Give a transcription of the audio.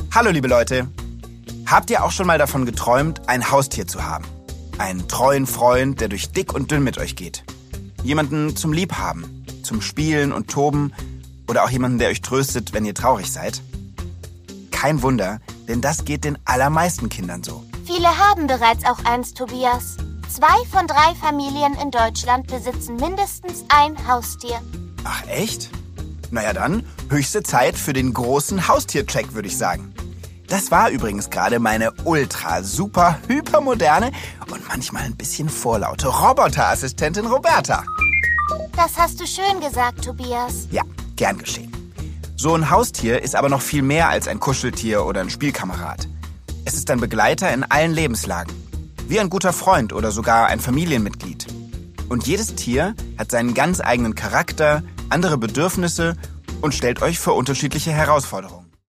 Hallo liebe Leute. Habt ihr auch schon mal davon geträumt, ein Haustier zu haben? Einen treuen Freund, der durch dick und dünn mit euch geht. Jemanden zum Liebhaben, zum Spielen und Toben oder auch jemanden, der euch tröstet, wenn ihr traurig seid? Kein Wunder, denn das geht den allermeisten Kindern so. Viele haben bereits auch eins, Tobias. 2 von 3 Familien in Deutschland besitzen mindestens ein Haustier. Ach echt? Naja dann, höchste Zeit für den großen Haustiercheck, würde ich sagen. Das war übrigens gerade meine ultra, super, hypermoderne und manchmal ein bisschen vorlaute Roboterassistentin Roberta. Das hast du schön gesagt, Tobias. Ja, gern geschehen. So ein Haustier ist aber noch viel mehr als ein Kuscheltier oder ein Spielkamerad. Es ist ein Begleiter in allen Lebenslagen. Wie ein guter Freund oder sogar ein Familienmitglied. Und jedes Tier hat seinen ganz eigenen Charakter, andere Bedürfnisse und stellt euch vor unterschiedliche Herausforderungen.